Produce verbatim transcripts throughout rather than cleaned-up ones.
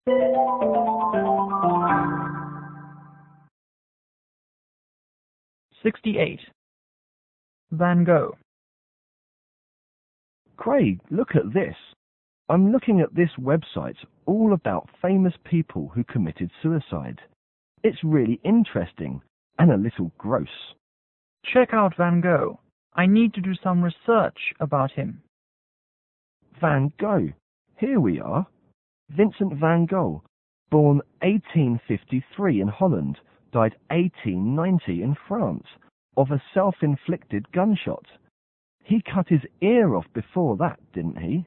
sixty-eight. Van Gogh. Craig, look at this. I'm looking at this website all about famous people who committed suicide. It's really interesting and a little gross. Check out Van Gogh. I need to do some research about him. Van Gogh. Here we are. Vincent van Gogh, born eighteen fifty-three in Holland, died eighteen ninety in France, of a self-inflicted gunshot. He cut his ear off before that, didn't he?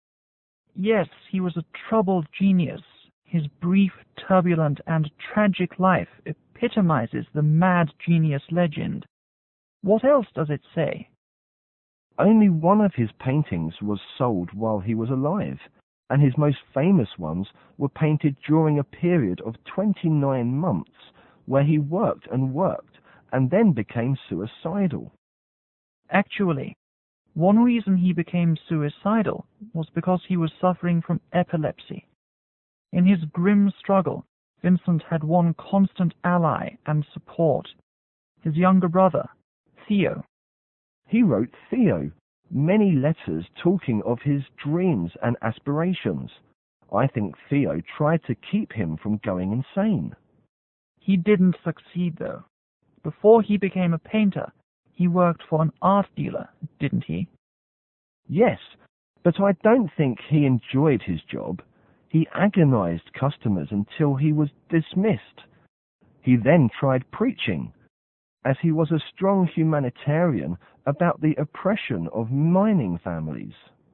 Yes, he was a troubled genius. His brief, turbulent, and tragic life epitomizes the mad genius legend. What else does it say? Only one of his paintings was sold while he was alive, and his most famous ones were painted during a period of twenty-nine months where he worked and worked and then became suicidal. Actually, one reason he became suicidal was because he was suffering from epilepsy. In his grim struggle, Vincent had one constant ally and support, his younger brother, Theo. He wrote Theo many letters talking of his dreams and aspirations. I think Theo tried to keep him from going insane. He didn't succeed, though. Before he became a painter, he worked for an art dealer, didn't he? Yes, but I don't think he enjoyed his job. He agonized customers until he was dismissed. He then tried preaching, as he was a strong humanitarian about the oppression of mining families.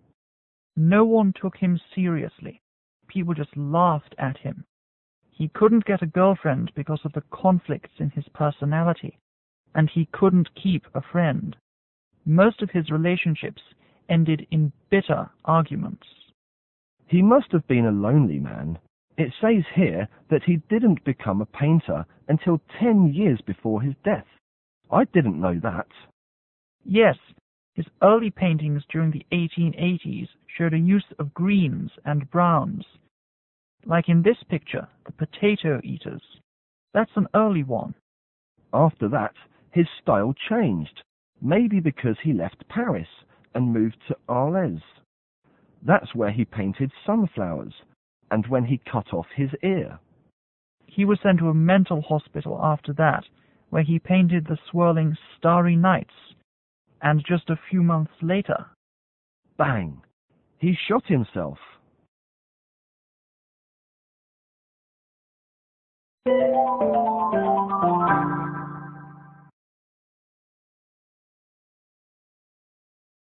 No one took him seriously. People just laughed at him. He couldn't get a girlfriend because of the conflicts in his personality, and he couldn't keep a friend. Most of his relationships ended in bitter arguments. He must have been a lonely man. It says here that he didn't become a painter until ten years before his death. I didn't know that. Yes, his early paintings during the eighteen eighties showed a use of greens and browns. Like in this picture, the Potato Eaters. That's an early one. After that, his style changed, maybe because he left Paris and moved to Arles. That's where he painted sunflowers, and when he cut off his ear. He was sent to a mental hospital after that, where he painted the swirling starry nights, and just a few months later... Bang! He shot himself. Thank you.